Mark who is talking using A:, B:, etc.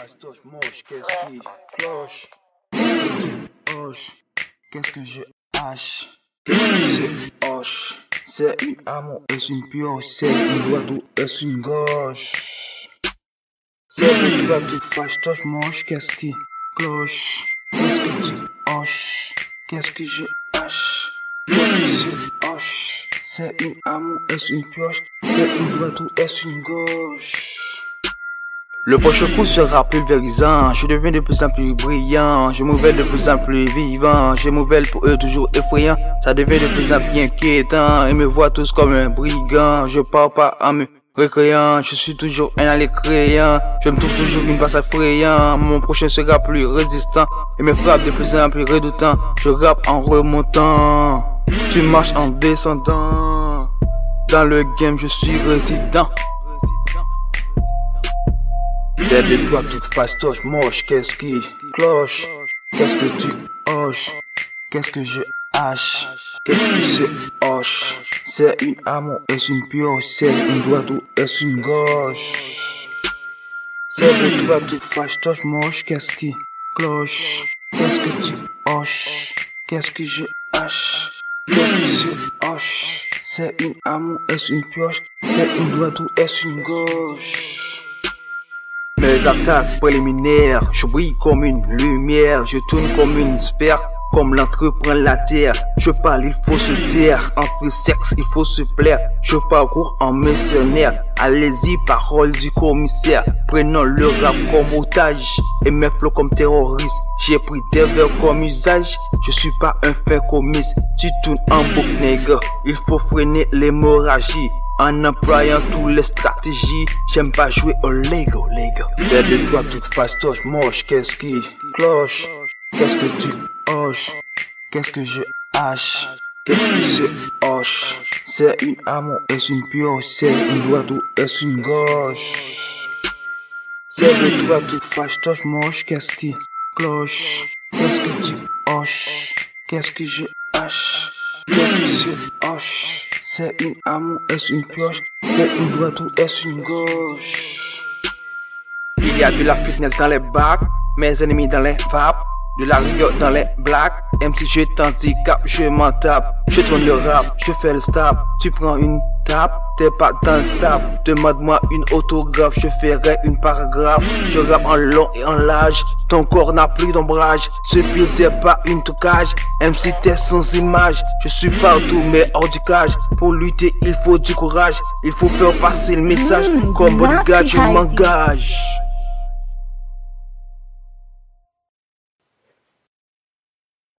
A: moche, qu'est-ce qui cloche? Hoche, qu'est-ce que je hache? Qu'est-ce que c'est hoche? C'est une amour, est-ce une pioche? C'est une droite ou est-ce une gauche? C'est le droit qui fâche, toche moche, qu'est-ce qui cloche? Qu'est-ce que tu hoches? Qu'est-ce que je hache? Qu'est-ce que c'est hoche? C'est une amour, est-ce une pioche? C'est une droite ou est-ce une gauche? Le prochain coup sera pulvérisant, je deviens de plus en plus brillant, je m'ouvelle de plus en plus vivant, je m'ouvelle pour eux toujours effrayant, ça devient de plus en plus inquiétant, ils me voient tous comme un brigand, je pars pas en me récréant, je suis toujours un à l'écréant, je me trouve toujours une passe effrayant, mon prochain sera plus résistant, et me frappe de plus en plus redoutant, je rappe en remontant, tu marches en descendant, dans le game je suis résident. C'est des doigts qui fassent toche moche, qu'est-ce qui cloche? Qu'est-ce que tu hoches? Qu'est-ce que je hache? Qu'est-ce qui se hoche? C'est une amour, est-ce une pioche? C'est une droite ou est-ce une gauche? C'est des doigts qui fassent toche moche, qu'est-ce qui cloche? Qu'est-ce que tu hoches? Qu'est-ce que je hache? Qu'est-ce qui se hoche? C'est une amour, est-ce une pioche? C'est une droite ou est-ce une gauche? Mes attaques préliminaires, je brille comme une lumière, je tourne comme une sphère, comme l'entreprend la terre. Je parle, il faut se taire, entre sexe, il faut se plaire. Je parcours en mercenaire, allez-y, parole du commissaire. Prenons le rap comme otage, et mes flots comme terroriste. J'ai pris des vers comme usage, je suis pas un fin commis. Tu tournes en boucle, nègre, il faut freiner l'hémorragie. En employant toutes les stratégies, j'aime pas jouer au Lego. C'est de toi qui fasse toche moche, qu'est-ce qui cloche? Qu'est-ce que tu hoches? Qu'est-ce que je hache? Qu'est-ce qui se hoche? C'est une amour, est-ce une pioche? C'est une droite ou est-ce une gauche? C'est de toi qui fasse toche moche, qu'est-ce qui cloche? Qu'est-ce que tu hoches? Qu'est-ce que je hache? Qu'est-ce qui se hoche? C'est une amour, est-ce une pioche? C'est une droite ou est-ce une gauche? Il y a de la fitness dans les bacs, mes ennemis dans les vapes, de la rigueur dans les blagues. Même si je t'handicape, je m'en tape. Je tourne le rap, je fais le stop. Tu prends une tape, t'es pas dans le staff. Demande-moi une autographe, je ferai une paragraphe. Je rappe en long et en large, ton corps n'a plus d'ombrage. Ce pied c'est pas une toucage, même si t'es sans image. Je suis partout mais hors du cage. Pour lutter il faut du courage, il faut faire passer le message. Comme bodyguard je m'engage.